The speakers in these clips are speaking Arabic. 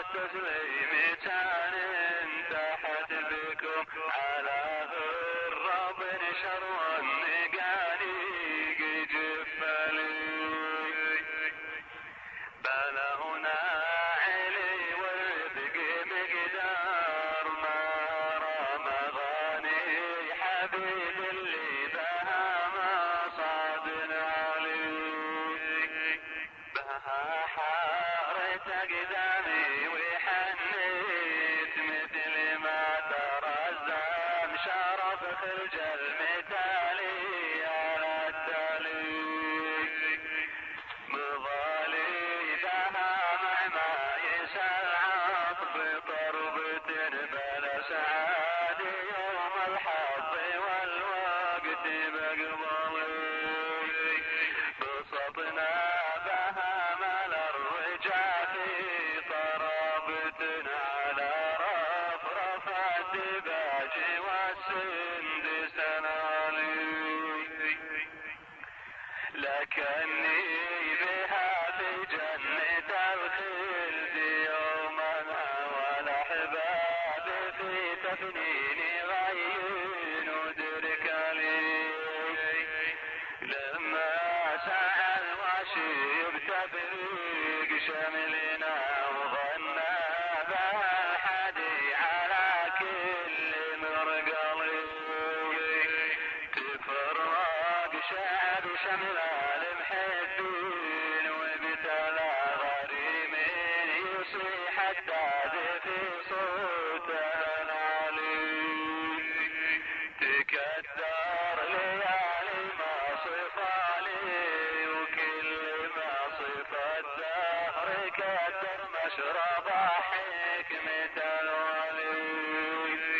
والتسليم تحت بكم على الرب شر النقانيق جفلي بلغنا علي والرفق مقدار نار مغاني حبيب اللي بها مصاد علي بها حارت أقدامي وحنيت مثل ما ترزم شرف خرج المثالي على التالي مظالي بها مع يسال عطف طربة بلا سعاد يوم الحظ والوقت بقبلي بسطنا بها مال الرجال طربة على رفرف الدباج والسندس العلي لكني بها في جنة الخلد يوما والأحباب في تفنين غين ودرك لي لما سعى الوشي بتفريق شملنا وظنا بها الحدي على كل مرقلي تفرق شعب شمل المحبين وابتلى غريمين يصيح الداد في صوته العلي تكدر ليالي ما صفالي وكل ما صف الدهر كدر مشرب حكمة الولي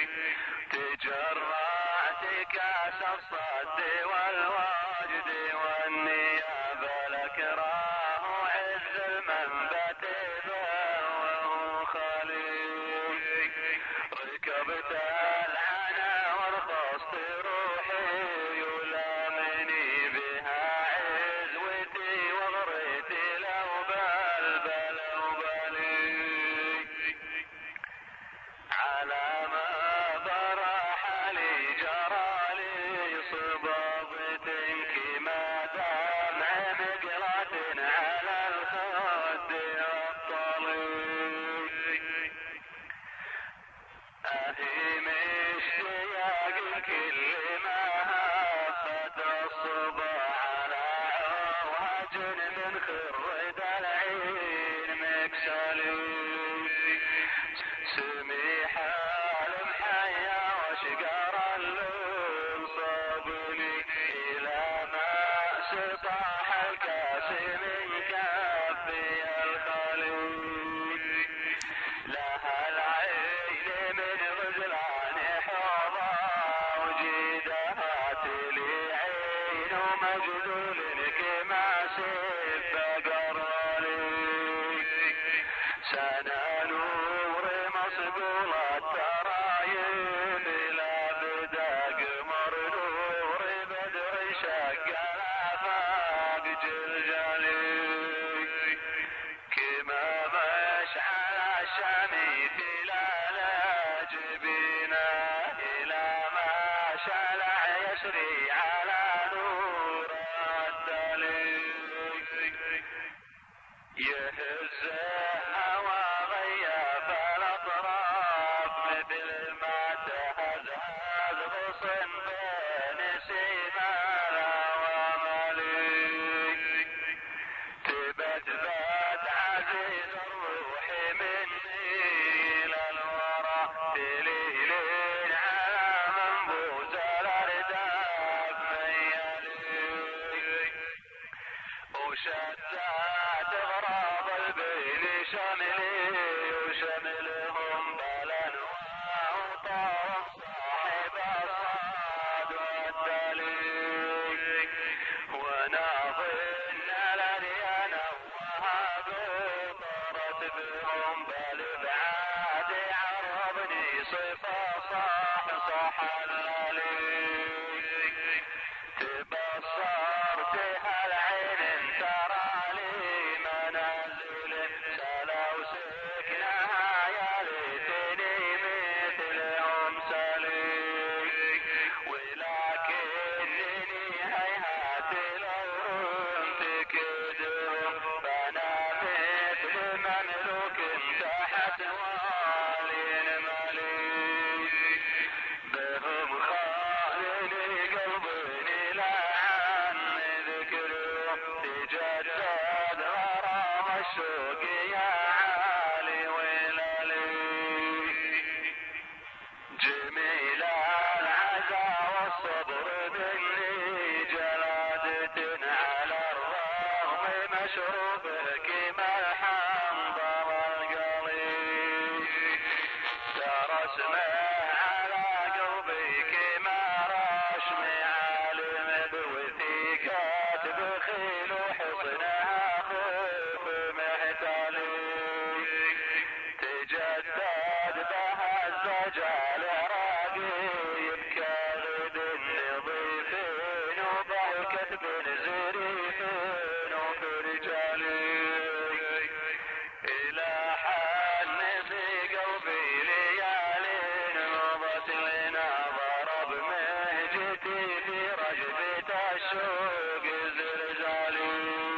تجرعت كاس الصد والواجد والنيابة الأكراه عز المنبت وهو خليل ركبت العنا ورخصت روحي يلامني بها عزوتي وغريتي لو بلبل وبلي على ما ضرح لي جرالي صبابة كما دمع مقلة على الخد الطلي أهيم اشتياق كل ما هفت الصبح على وهج من خرد العين مكسلي سميح المحيا وشقر اللون صابني إلى ما سطاح الكاس من كافي الخليل لها العين من غزلان حوضا وجيدها تلي عين ومجذول كما سب قرالي سنة نور مصقول الترايب لا بدا قمر نور بدر شق الآفاق جلجلي كما مشعل الشمي تلال جبينا إلى ما شلع يسري على نور الدليل يهز هوى غياب الأطراف مثل ما تهزهز غصن بين سيمانا ومليك تبتبت عزيز الروح مني إلى الورى تليلين على منبوز الأرداف مياليك وشتات غراب البين شملي وشملهم بالانواع وطاوم صاحب الصاد والدليل وناظن لريانا وهاب طرت بهم بالابعاد عربني صفا صح الليل تبصرتها العين ترى لي منازل سلا وسكنها ساحة والين مالي بهم خالني قلبي لا عن ذكرهم تجدد غرام الشوق يا عالي ولالي جميل العزا والصبر مني جلادة على الرغم مشروب كما الحنظل القليل ترسمه على قلبي كما رشمي عالم بوثيقات بخيل وحصنها خوف محتالي تجدد بها الزجال راقيب كالد النظيفين وضحكة بن زريفين وفي رجالي إلى حن في قلبي ليالين مضت لنا ضرب مهجتي في رجبة الشوق زلزالي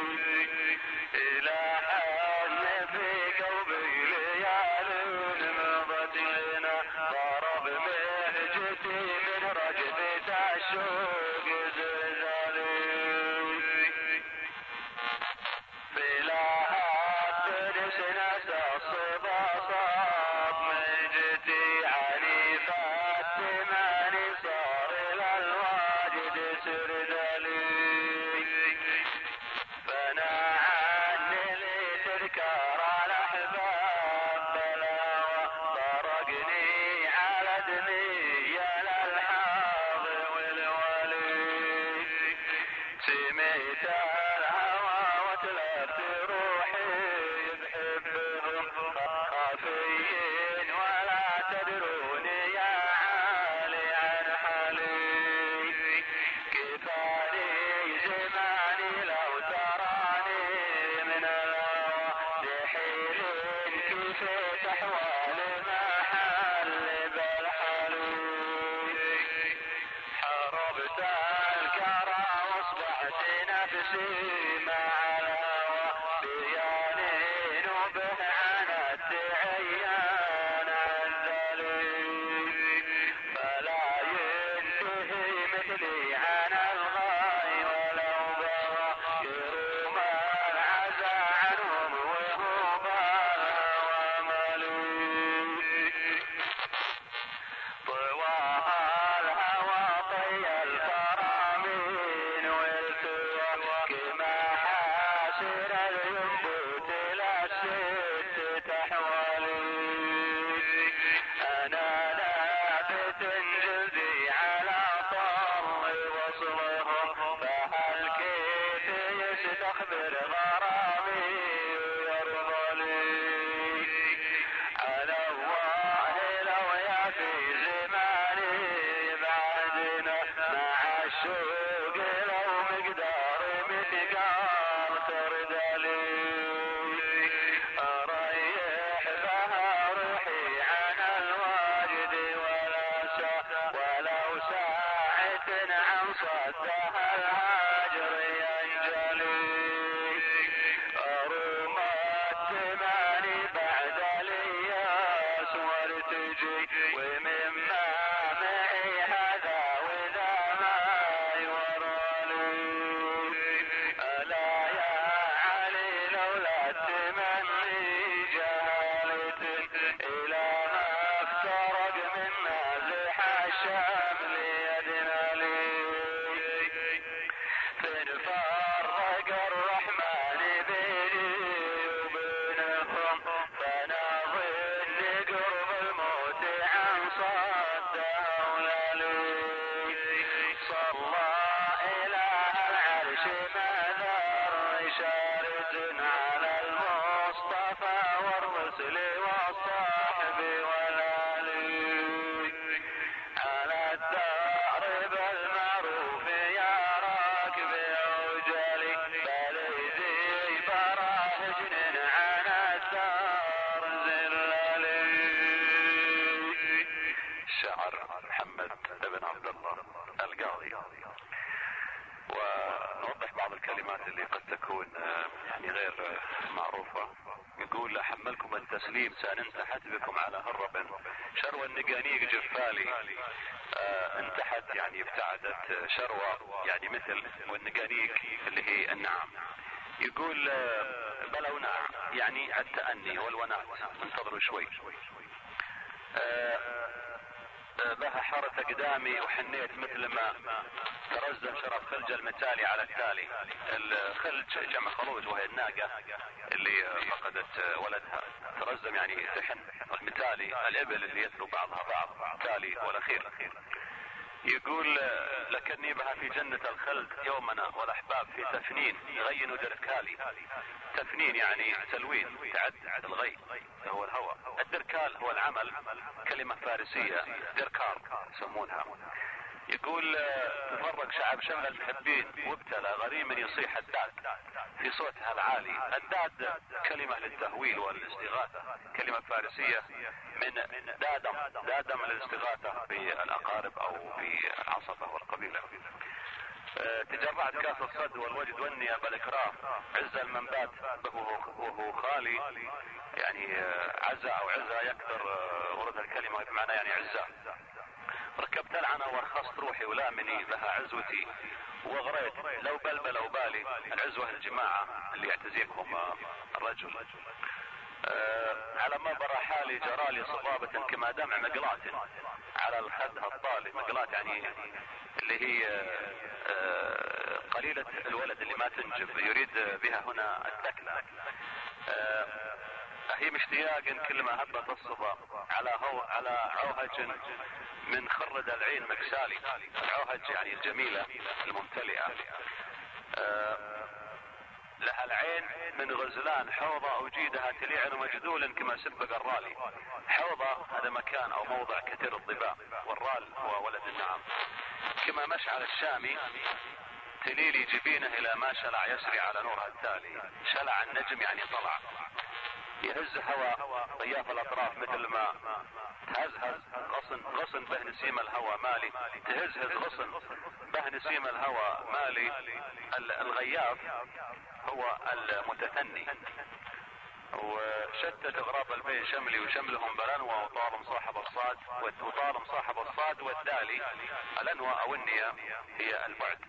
إلى حن في قلبي ليالين مضت لنا ضرب مهجتي من رجبة الشوق زلزالي بلاها تدسنا الصبا صاب مهجتي عنيفة الثماني صار إلى الواجد سردالي فانا عني لي تذكار الاحباب بلاوى طرقني على دمي للحاض والولي سميت الهوى وتلفت روحي بحبهم خافيين ولا تدروني يا عالي عن حالي كفاني زماني لو تراني من الهوى دحيل كيف تحوال محل بالحالي حربت الكرى واصبحت نفسي مع الهوى بيانين وبه عنت عيان عذلي فلا ينتهي مثلي عن الغاي ولو بغى يروم العزى عنهم وهو بالهوى ملي طواها الهوى طي الفرامين والتوى كما حاسر الينبوت للست تحوالي انا لابت جلدي على طر وصلهم فهل كيف يستخبر غرامي ويرضى لي على الله لو يافي زماني بعدنا مع الشوق لو مقدار مثقال تردالي اريح بها روحي عن الواجد ولو ساعة عن صدها الهاجر ينجلي أروم الثماني بعد الياس وارتجي ومما معي هذا وذا ما يورالي ألا يا علي لولا التمني جهالة إلى ما افترق من نازح الشمل يدنا لي فنفرق الرحمن بيني وبينهم فنظن قرب الموت عن صده ولالي صلى إله العرش ماذر إشارة على المصطفى والرسل والصحب والآلي على الدار بالمعروف يا راكب عجلي بلدي براهجن عن الدار زلالي شعر محمد بن عبد الله القاضي. ونوضح بعض الكلمات اللي قد تكون يعني غير معروفة. يقول يقول احملكم التسليم سننتحت بكم على هرب شروى النقانيق جفالي. انتحت يعني ابتعدت، شروى يعني مثل، والنقانيق اللي هي النعم. يقول بلوناع يعني التأني والوناء، انتظروا شوي. بها حارة قدامي وحنيت مثل ما ترزم شرف خلج المتالي على التالي. الخلج جمع خلوج وهي الناقة اللي فقدت ولدها، ترزم يعني تحن، والمتالي الابل اللي يتلو بعضها بعض، تالي والاخير. يقول لكني بها في جنة الخلد يومنا والاحباب في تفنين غين دركالي. تفنين يعني تلوين، تعد الغي هو الهوى. الدركال هو العمل، كلمة فارسية دركار يسمونها. يقول تفرق شعب شمل المحبين وابتلى غريم يصيح الداد في صوتها العالي. الداد كلمة للتهويل والاستغاثة، كلمة فارسية من دادم للاستغاثة بالأقارب أو بالعصبة والقبيلة. تجرعت كاس الصد والوجد والنية بالإكراه عز المنبات وهو خالي، يعني عزة أو عزة يكثر ورد الكلمة بمعنى يعني عزة. ركبت العنى وارخصت روحي ولامني لها عزوتي وغريت لو بلبل او بالي. العزوة الجماعة اللي يعتزيكم الرجل. على ما برى حالي جرالي صبابة كما دمع مقلات على الخدها الطالي. مقلات يعني اللي هي قليلة الولد اللي ما تنجب، يريد بها هنا التكلة. هي مشتياق كل ما هبت الصبا على عوهج من خرد العين مكسالي. العوهج يعني الجميلة الممتلئة. لها العين من غزلان حوضة أوجيدها تليع مجدول كما سبق الرالي. حوضة هذا مكان أو موضع كثير الضباء، والرال هو ولد النعم. كما مشعل الشامي تليلي جبينه إلى ما شلع يسري على نورها التالي. شلع النجم يعني طلع. يهز هوى ضياف الأطراف مثل ما تهزهز غصن به نسيم الهوى مالي. تهزهز غصن به نسيم الهوى مالي. الغياف هو المتثني. وشتت غراب البين شملي وشملهم بلنوى وطالم صاحب الصاد والدالي. الأنوى أو النية هي البعد.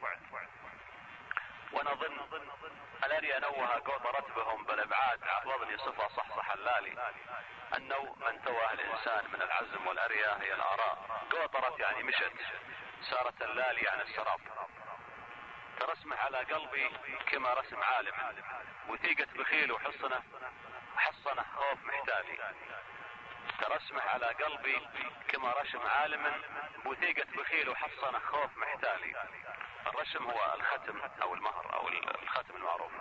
ونظن الذي أنوها قوط رتبهم بالابعاد عضضني صفة صحصح اللالي. أنه من تواه الإنسان من العزم والأريا هي الآراء. قوطرت يعني مشت، سارت اللالي عن السراب. ترسمح على قلبي كما رسم عالم وثيقة بخيل وحصنه خوف محتالي. ترسمح على قلبي كما رسم عالم وثيقة بخيل وحصنه خوف محتالي. الرسم هو الختم او المهر او الختم المعروف.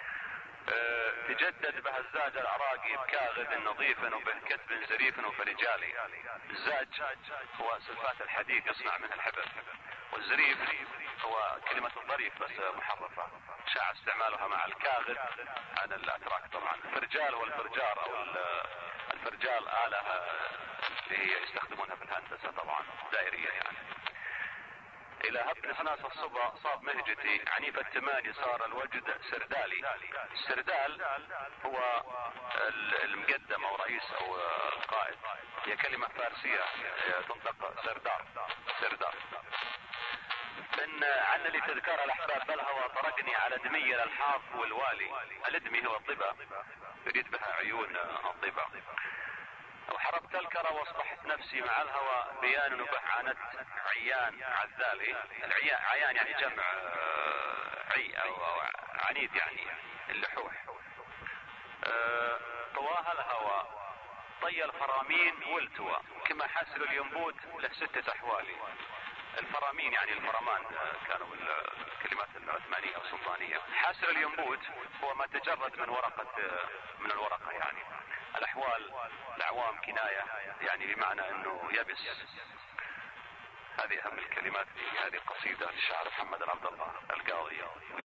تجدد به الزاج العراقي بكاغذ نظيف وبه كتب زريف وفرجالي. الزاج هو سلفات الحديد يصنع منه الحبر، والزريف هو كلمة الظريف بس محرفة، شاع استعمالها مع الكاغذ عن الاتراك طبعا. الفرجال والفرجار او الفرجال آلة اللي هي يستخدمونها في الهندسة طبعا دائرية يعني. إلى هب نحناس الصبا صاب مهجتي عنيف التماني صار الوجد سردالي. السردال هو المقدم أو رئيس أو القائد. هي كلمة فارسية تنطق سردار. من عن لي تذكار الأحباب بالهوى طرقني على دمي الألحاف والوالي. الدمي هو الضبا، يريد بها عيون الضبا. وحربت الكرى واصبحت نفسي مع الهوى بيان وبحانت عيان عذالي. عيان يعني جمع عي او عنيد يعني اللحوح. طواها الهوى طي الفرامين والتوى كما حاسر الينبوت له 6 أحوالي. الفرامين يعني الفرمان كانوا الكلمات العثمانية او السلطانية. حاسر الينبوت هو ما تجرد من الورقة يعني. الأحوال الأعوام كناية يعني بمعنى أنه يبس. هذه أهم الكلمات في هذه القصيدة للشاعر محمد عبد الله القاضي.